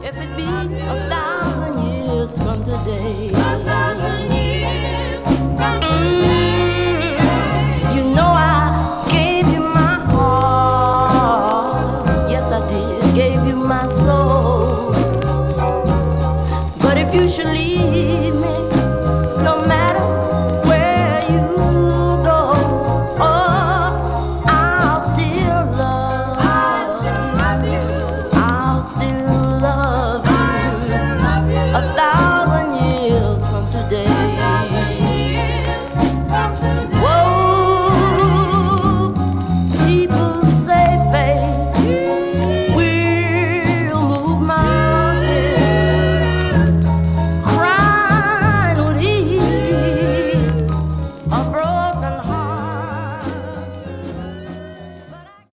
If it be 1,000 years from today, 1,000 years from today, you know I gave you my heart. Yes, I did, gave you my soul. But if you should leave